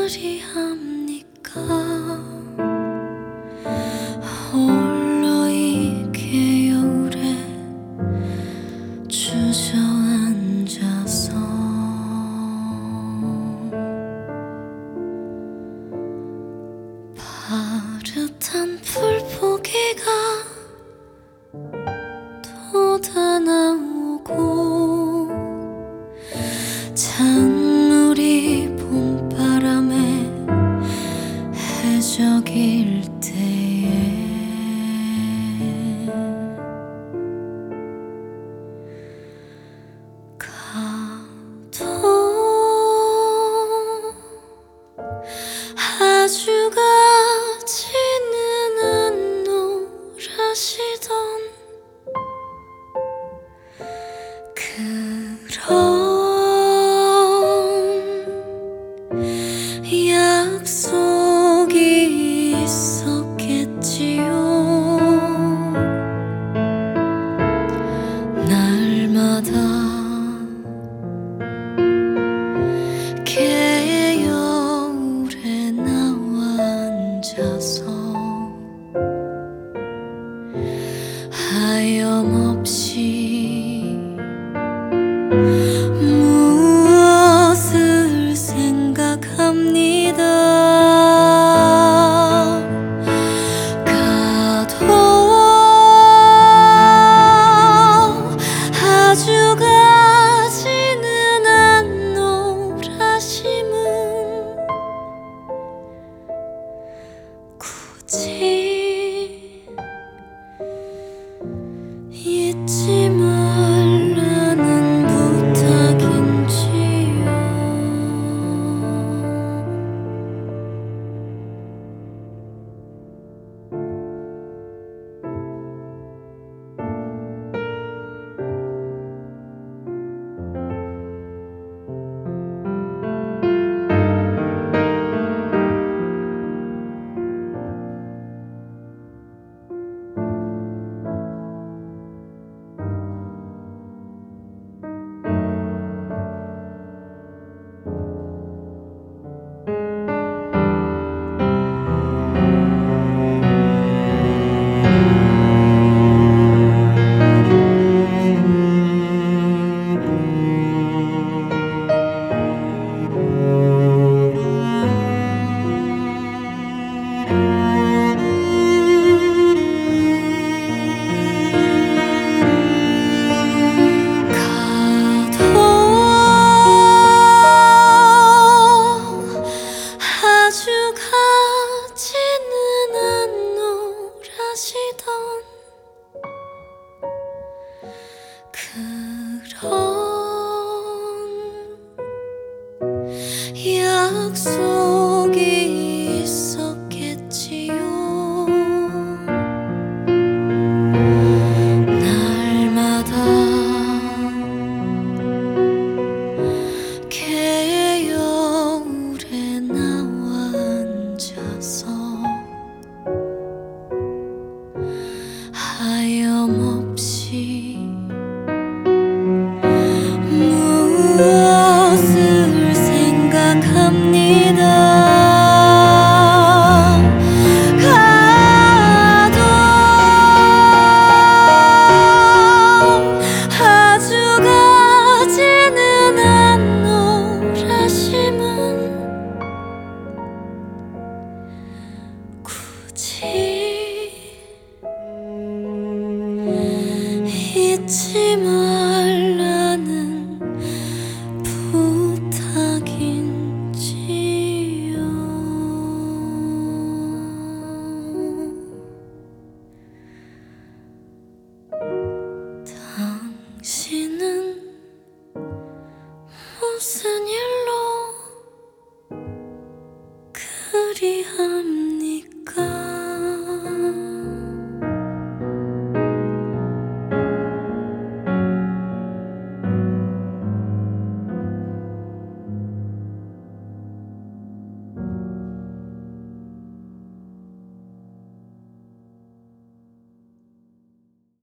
그리합니까? 홀로 이 겨울에 주저앉아서 파릇한 풀포기가 돋아나오고 찬물이 봄바람에 해적일 때에 가도 아주가 지는 안 노라시던 그런 약속이 있었겠지요. 날마다 개여울에 나와 앉아서 하염없이 무엇을 생각합니다. 가도 아주가 지는 안 노라심은 굳이 잊지 말라는 부탁인지요. 아주가 지는 안 노라시던 그런 약속이 있었겠지요. 날마다 개여울에 나와 앉아서 하염없이 무엇을 생각합니다. 가도 아주가 지는 안 노라심은 굳이 잊지 말라는 부탁인지요. 당신은 무슨 일로 그리합니까?